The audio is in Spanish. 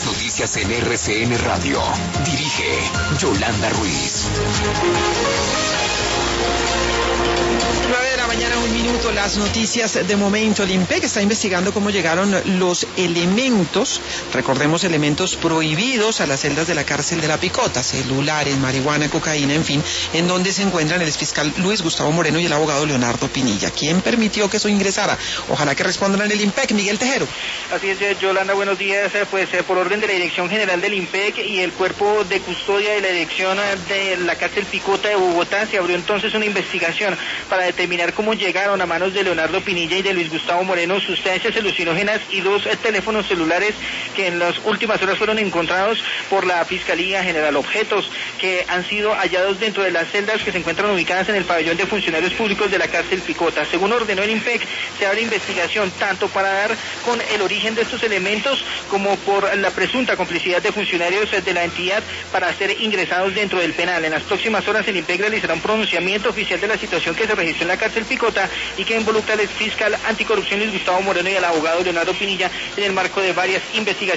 las noticias en RCN Radio. Dirige Yolanda Ruiz. 9:00 a.m, 1 minuto, las noticias de momento. El INPEC está investigando cómo llegaron los elementos, recordemos elementos prohibidos a las celdas de la cárcel de La Picota, celulares, marihuana, cocaína, en fin, en donde se encuentran el exfiscal Luis Gustavo Moreno y el abogado Leonardo Pinilla. ¿Quién permitió que eso ingresara? Ojalá que respondan en el INPEC. Miguel Tejero. Así es, Yolanda, buenos días. Por orden de la Dirección General del INPEC y el Cuerpo de Custodia de la Dirección de la Cárcel Picota de Bogotá, se abrió entonces una investigación para determinar cómo llegaron a manos de Leonardo Pinilla y de Luis Gustavo Moreno sustancias alucinógenas y 2 teléfonos celulares que en las últimas horas fueron encontrados por la Fiscalía General. Objetos que han sido hallados dentro de las celdas que se encuentran ubicadas en el pabellón de funcionarios públicos de la Cárcel Picota. Según ordenó el INPEC, se abre investigación tanto para dar con el origen de estos elementos como por la presunta complicidad de funcionarios de la entidad para ser ingresados dentro del penal. En las próximas horas el INPEC realizará un pronunciamiento oficial de la situación que se registró en la Cárcel Picota y que involucra al exfiscal anticorrupción Luis Gustavo Moreno y al abogado Leonardo Pinilla en el marco de varias investigaciones